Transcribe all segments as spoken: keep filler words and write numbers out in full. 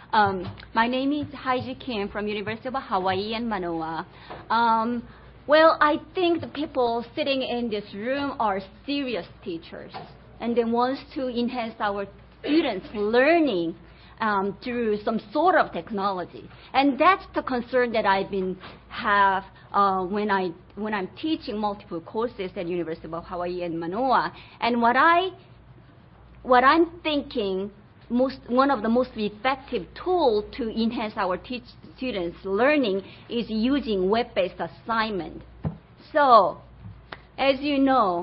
Um, my name is Haiji Kim from University of Hawaii in Manoa. Um, well, I think the people sitting in this room are serious teachers, and they want to enhance our students' learning um, through some sort of technology. And that's the concern that I've been have uh, when I when I'm teaching multiple courses at University of Hawaii in Manoa. And what I what I'm thinking. Most, one of the most effective tools to enhance our teach students' learning is using web-based assignment. So, as you know,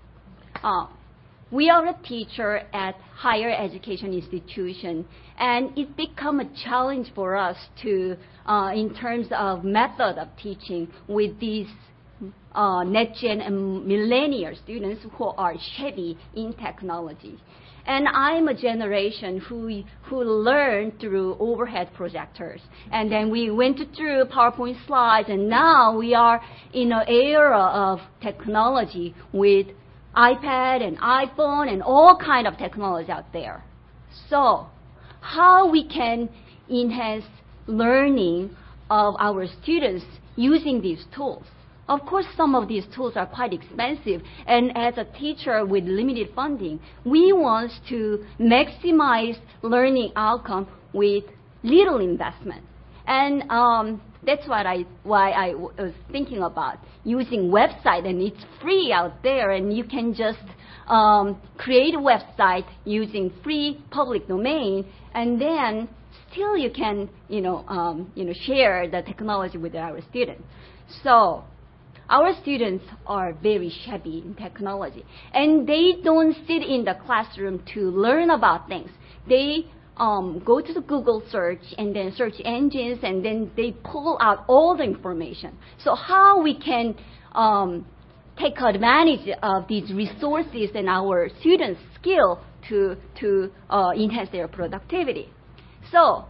uh, we are a teacher at higher education institution, and it become a challenge for us to, uh, in terms of method of teaching with these uh, next-gen and millennial students who are heavy in technology. And I'm a generation who who learned through overhead projectors. And then we went through PowerPoint slides, and now we are in an era of technology with iPad and iPhone and all kind of technology out there. So how we can enhance learning of our students using these tools? Of course, some of these tools are quite expensive, and as a teacher with limited funding, we want to maximize learning outcome with little investment. And um, that's what I, why I w- was thinking about using website, and it's free out there, and you can just um, create a website using free public domain, and then still you can, you know, um, you know, share the technology with our students. So our students are very shabby in technology, and they don't sit in the classroom to learn about things. They um, go to the Google search and then search engines, and then they pull out all the information. So how we can um, take advantage of these resources and our students' skill to, to uh, enhance their productivity. So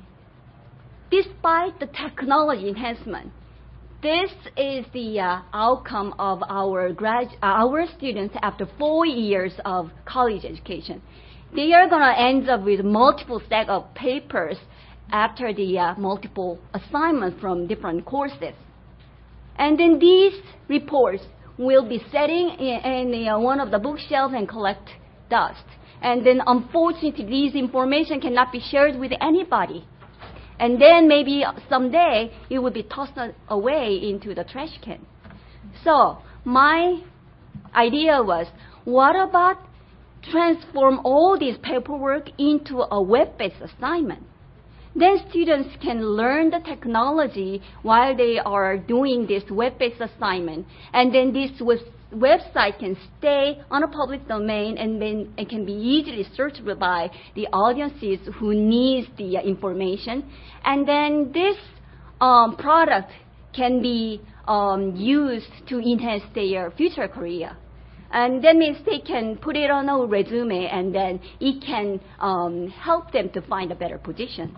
despite the technology enhancement, this is the uh, outcome of our grad our students after four years of college education. They are going to end up with multiple stack of papers after the uh, multiple assignments from different courses. And then these reports will be sitting in, in uh, one of the bookshelves and collect dust. And then unfortunately, these information cannot be shared with anybody. And then maybe someday it will be tossed away into the trash can. So my idea was, what about transform all this paperwork into a web-based assignment? Then students can learn the technology while they are doing this web-based assignment. And then this was website can stay on a public domain, and then it can be easily searchable by the audiences who needs the uh, information. And then this um, product can be um, used to enhance their future career. And that means they can put it on a resume, and then it can um, help them to find a better position.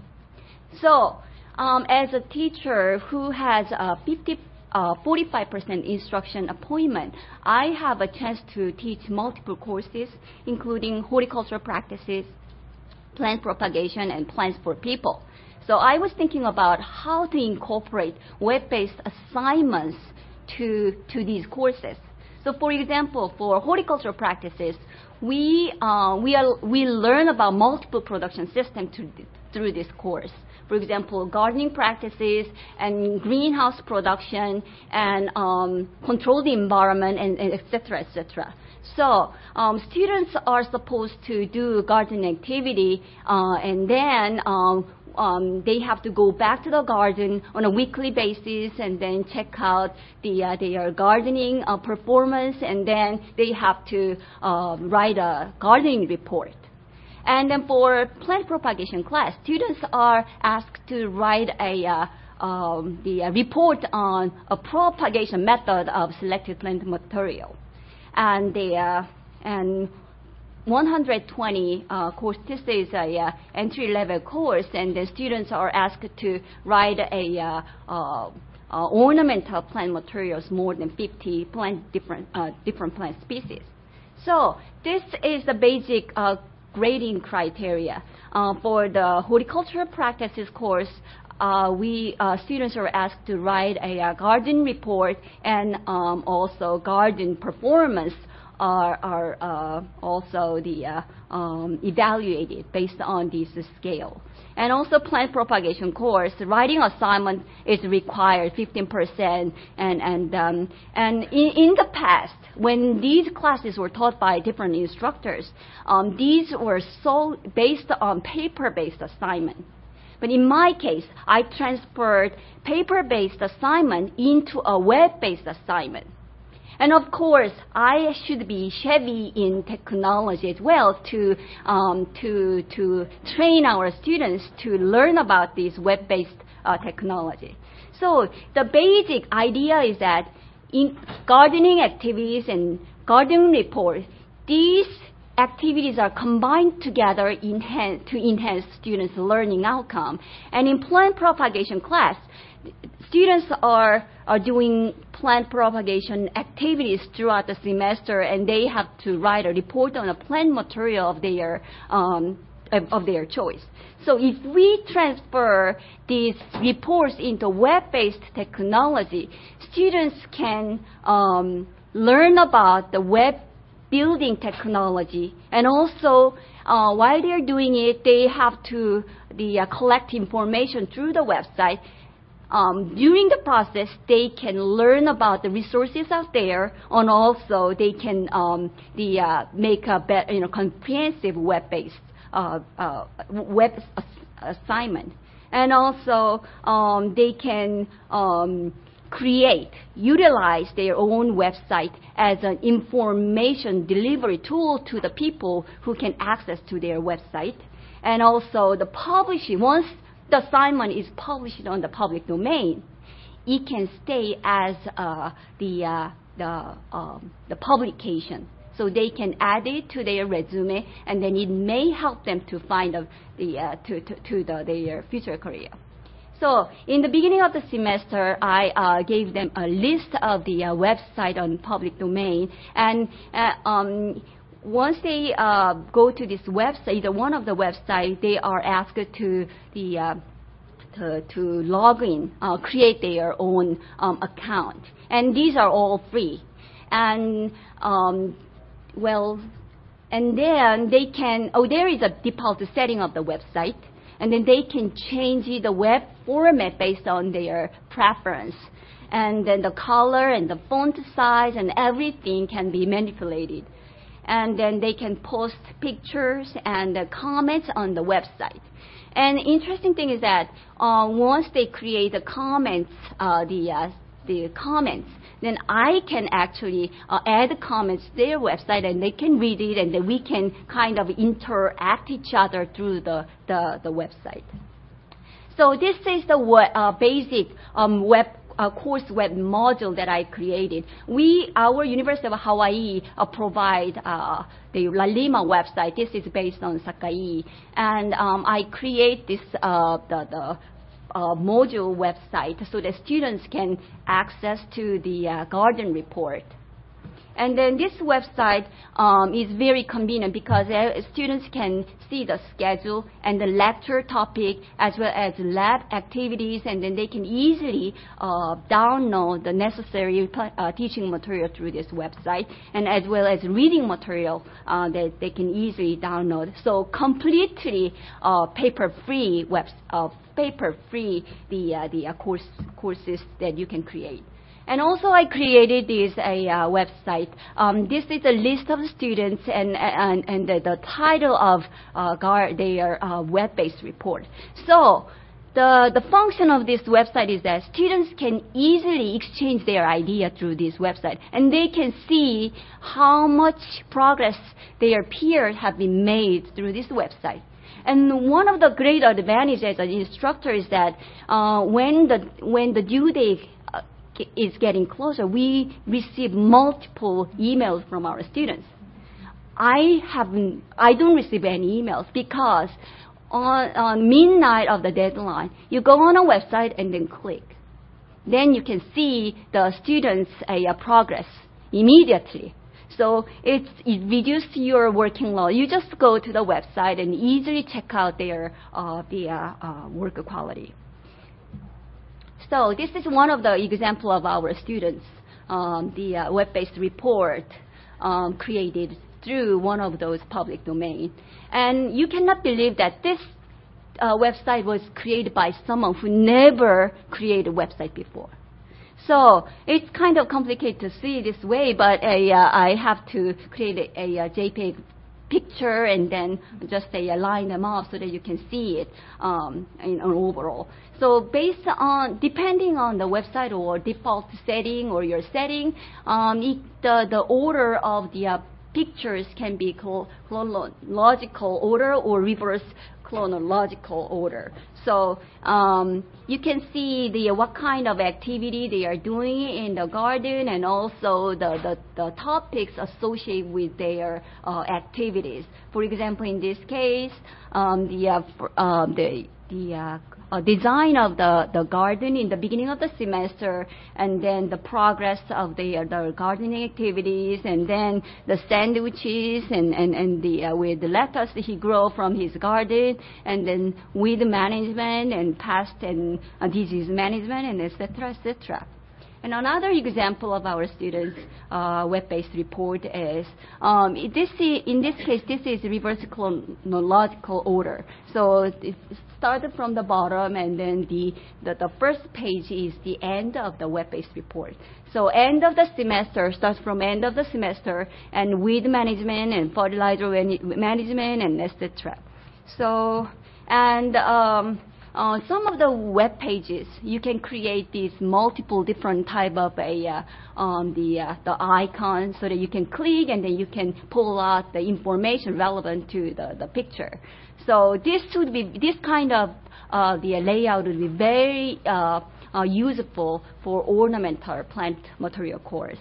So um, as a teacher who has a fifty Uh, forty-five percent instruction appointment, I have a chance to teach multiple courses, including horticultural practices, plant propagation, and plants for people. So I was thinking about how to incorporate web-based assignments to, to these courses. So for example, for horticultural practices, we, uh, we, are, we learn about multiple production systems through this course. For example, gardening practices and greenhouse production and um, control the environment, and, and et cetera, et cetera. So um, students are supposed to do garden activity, uh, and then um, um, they have to go back to the garden on a weekly basis and then check out the, uh, their gardening uh, performance, and then they have to uh, write a gardening report. And then for plant propagation class, students are asked to write a uh, um, the uh, report on a propagation method of selected plant material, and the uh, and one hundred twenty uh, course. This is a uh, entry level course, and the students are asked to write a uh, uh, uh, ornamental plant materials more than fifty plant different uh, different plant species. So this is the basic Uh, grading criteria. Uh, for the horticultural practices course, uh, we uh, students are asked to write a, a garden report, and um, also garden performance are, are uh, also the uh, um, evaluated based on this scale. And also plant propagation course, writing assignment is required fifteen percent. And, and, um, and in, in the past, when these classes were taught by different instructors, um, these were so based on paper-based assignment. But in my case, I transferred paper-based assignment into a web-based assignment. And of course, I should be heavy in technology as well to, um, to, to train our students to learn about this web-based uh, technology. So the basic idea is that in gardening activities and garden report, these activities are combined together enhance, to enhance students' learning outcome. And in plant propagation class, students are, are doing plant propagation activities throughout the semester, and they have to write a report on a plant material of their, um, of, of their choice. So if we transfer these reports into web-based technology, students can um, learn about the web building technology, and also uh, while they're doing it, they have to the, uh, collect information through the website. Um, during the process, they can learn about the resources out there, and also they can um, the, uh, make a better, you know, comprehensive web-based uh, uh, web ass assignment. And also, um, they can um, create, utilize their own website as an information delivery tool to the people who can access to their website. And also, the publishing, once the assignment is published on the public domain, it can stay as uh, the, uh, the, um, the publication. So they can add it to their resume, and then it may help them to find a, the, uh, to, to, to the, their future career. So in the beginning of the semester, I uh, gave them a list of the uh, website on public domain, and uh, um, once they uh, go to this website, either one of the websites, they are asked to the uh, to, to log in, uh, create their own um, account, and these are all free. And um, well, and then they can. Oh, there is a default setting of the website, and then they can change the web format based on their preference. And then the color and the font size and everything can be manipulated. And then they can post pictures and uh, comments on the website. And interesting thing is that uh, once they create the comments, uh, the uh, the comments, then I can actually uh, add comments to their website, and they can read it, and then we can kind of interact each other through the the, the website. So this is the uh, basic um, web. Uh, course web module that I created. We, our University of Hawaii, uh, provide uh, the Lalima website. This is based on Sakai, and um, I create this uh, the, the uh, module website so that students can access to the uh, garden report. And then this website um, is very convenient because uh, students can see the schedule and the lecture topic as well as lab activities, and then they can easily uh, download the necessary uh, teaching material through this website, and as well as reading material uh, that they can easily download. So completely uh, paper-free web, uh, paper-free the uh, the uh, course courses that you can create. And also I created this a uh, website. Um, this is a list of students and, and, and the, the title of uh, their uh, web-based report. So the, the function of this website is that students can easily exchange their idea through this website, and they can see how much progress their peers have been made through this website. And one of the great advantages as an instructor is that uh, when the when the due date is getting closer, we receive multiple emails from our students. I haven't, I don't receive any emails because on, on midnight of the deadline, you go on a website and then click. Then you can see the students' uh, progress immediately. So it's, it reduces your working load. You just go to the website and easily check out their uh, the uh, uh, work quality. So this is one of the example of our students, um, the uh, web-based report um, created through one of those public domain. And you cannot believe that this uh, website was created by someone who never created a website before. So it's kind of complicated to see this way, but a, uh, I have to create a, a, a JPEG picture and then just uh, line them up so that you can see it um, in an overall. So based on, depending on the website or default setting or your setting, um, it, the, the order of the uh, pictures can be chronological order or reverse chronological order. So um, you can see the what kind of activity they are doing in the garden, and also the, the, the topics associated with their uh, activities. For example, in this case, um, the uh, for, uh, the the uh, uh, design of the, the garden in the beginning of the semester, and then the progress of the, uh, the gardening activities, and then the sandwiches and, and, and the, uh, with the lettuce that he grow from his garden, and then weed management and pest and uh, disease management, and et cetera, et cetera. And another example of our students' uh, web-based report is, um, this is, in this case, this is reverse chronological order. So it started from the bottom, and then the, the, the first page is the end of the web-based report. So end of the semester starts from end of the semester, and weed management and fertilizer management and et cetera. So, and um, Uh, some of the web pages, you can create these multiple different type of a, uh, um, the, uh, the icon so that you can click and then you can pull out the information relevant to the, the picture. So this would be, this kind of uh, the layout would be very uh, uh, useful for ornamental plant material course.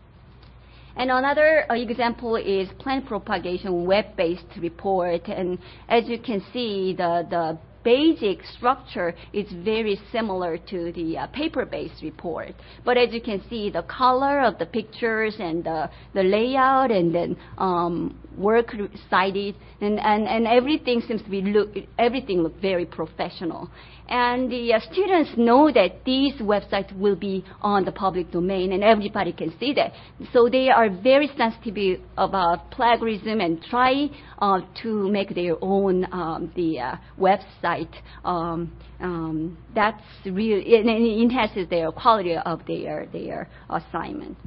And another uh, example is plant propagation web-based report. And as you can see, the, the basic structure is very similar to the uh, paper-based report. But as you can see, the color of the pictures and the, the layout and then um, work cited and, and, and everything seems to be look, everything look very professional. And the uh, students know that these websites will be on the public domain and everybody can see that. So they are very sensitive about plagiarism and try uh, to make their own um, the uh, website. Um, um, that's real, it, it enhances their quality of their, their assignment.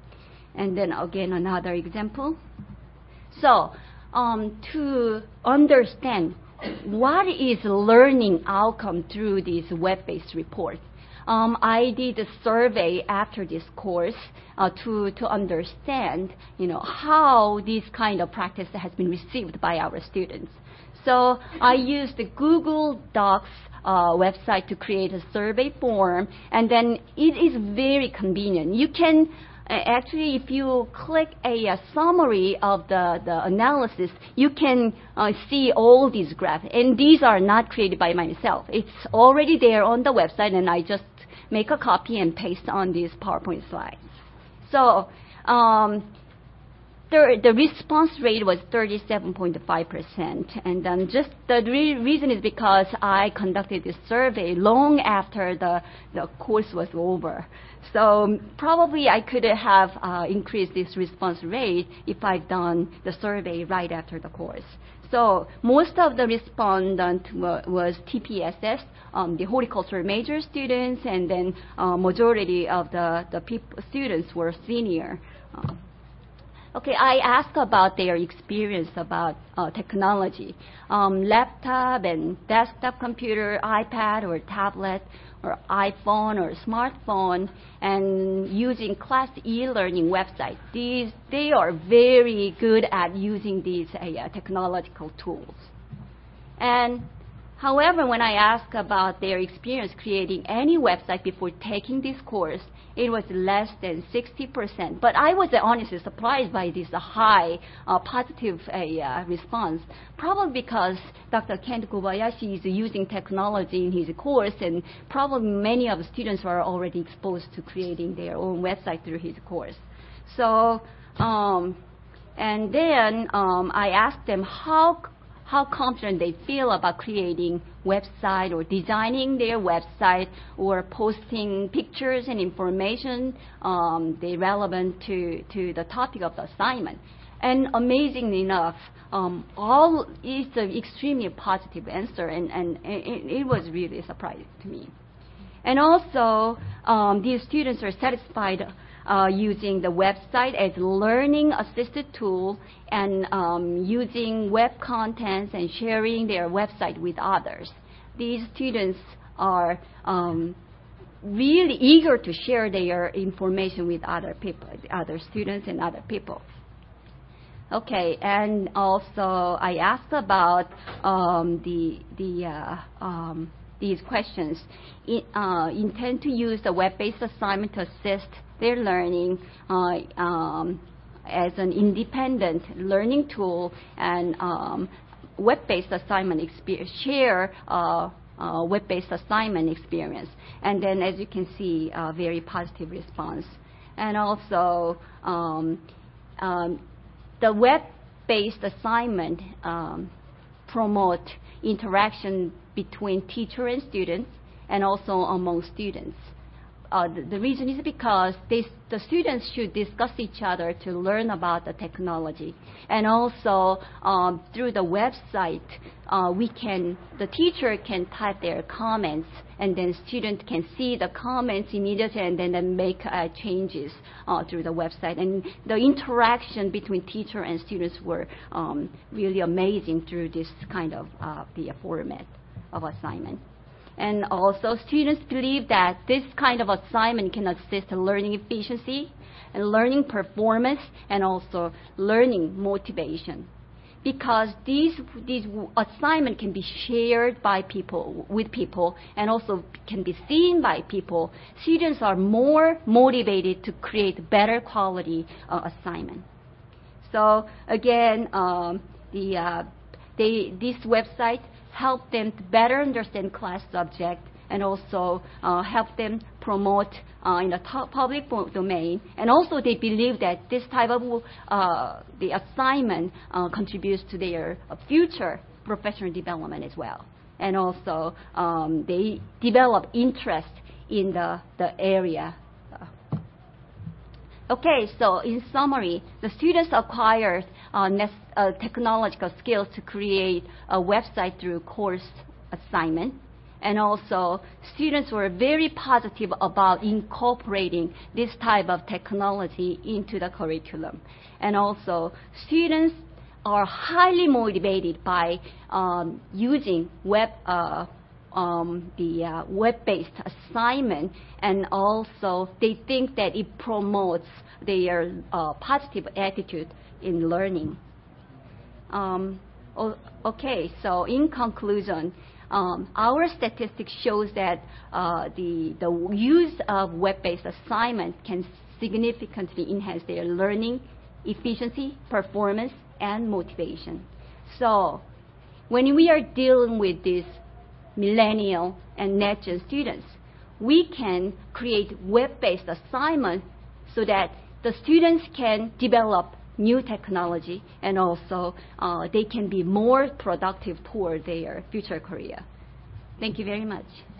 And then again, another example. So um, to understand what is learning outcome through these web-based reports, um, I did a survey after this course uh, to to understand, you know, how this kind of practice has been received by our students. So I used the Google Docs uh, website to create a survey form, and then it is very convenient. You can Uh, actually, if you click a, a summary of the, the analysis, you can uh, see all these graphs. And these are not created by myself. It's already there on the website, and I just make a copy and paste on these PowerPoint slides. So um, the, the response rate was thirty-seven point five percent. And then just the re reason is because I conducted this survey long after the, the course was over. So probably I could have uh, increased this response rate if I've done the survey right after the course. So most of the respondent wa was T P S S, um, the horticulture major students, and then uh, majority of the, the people, students were senior. Uh, Okay, I asked about their experience about uh, technology, um, laptop and desktop computer, iPad or tablet, or iPhone or smartphone, and using class e-learning website. These, they are very good at using these uh, technological tools. And however, when I asked about their experience creating any website before taking this course, it was less than sixty percent. But I was uh, honestly surprised by this uh, high uh, positive uh, uh, response, probably because Doctor Kent Kobayashi is using technology in his course, and probably many of the students are already exposed to creating their own website through his course. So Um, and then um, I asked them how how confident they feel about creating website or designing their website or posting pictures and information um, they relevant to, to the topic of the assignment. And amazingly enough, um, all is an extremely positive answer, and, and it, it was really surprising to me. And also, um, these students are satisfied uh, using the website as a learning assisted tool and um, using web contents and sharing their website with others. These students are um, really eager to share their information with other people, other students and other people. Okay, and also I asked about um, the the uh, um, these questions. It, uh, intend to use the web-based assignment to assist their learning uh, um, as an independent learning tool, and um, web-based assignment experience, share uh, uh, web-based assignment experience. And then, as you can see, a very positive response. And also, um, um, the web-based assignment um, promote interaction between teacher and students, and also among students. Uh, the, the reason is because they, the students should discuss each other to learn about the technology. And also, um, through the website, uh, we can, the teacher can type their comments, and then students can see the comments immediately and then, then make uh, changes uh, through the website. And the interaction between teacher and students were um, really amazing through this kind of uh, the format of assignment. And also, students believe that this kind of assignment can assist learning efficiency and learning performance and also learning motivation. Because these, these assignments can be shared by people, with people, and also can be seen by people, students are more motivated to create better quality uh, assignment. So again, um, the, uh, they, this website help them to better understand class subject, and also uh, help them promote uh, in the public domain. And also they believe that this type of uh, the assignment uh, contributes to their uh, future professional development as well. And also um, they develop interest in the, the area. Okay, so in summary, the students acquired uh, uh, technological skills to create a website through course assignment. And also, students were very positive about incorporating this type of technology into the curriculum. And also, students are highly motivated by um, using web uh, Um, the uh, web-based assignment, and also they think that it promotes their uh, positive attitude in learning. Um, okay, so in conclusion, um, our statistics shows that uh, the, the use of web-based assignment can significantly enhance their learning efficiency, performance, and motivation. So when we are dealing with this millennial and next-gen students, we can create web-based assignments so that the students can develop new technology, and also uh, they can be more productive toward their future career. Thank you very much.